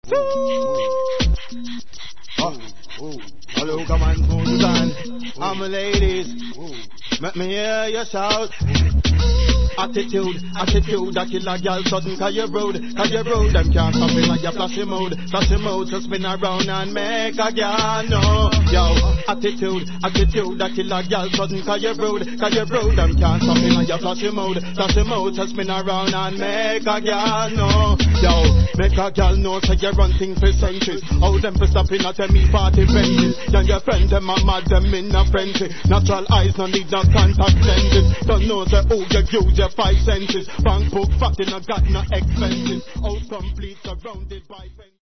Hello, come on, smooth down. I'm a ladies. Let me hear you shout. Attitude, that kill a girl sudden cause you're rude, them can't stop in like your flashy mode, so spin around and make a girl know. Yo, attitude, that kill a girl sudden cause you're rude, them can't stop in like your flashy mode, so spin around and make a girl know. Yo, make a girl know so you run things for centuries, how them for stopping at me party benches, and your friends them are mad, them in a frenzy, natural eyes no need no contact lenses, don't know say who you use your 5 senses, bank book fat and I got no expenses, out complete surrounded by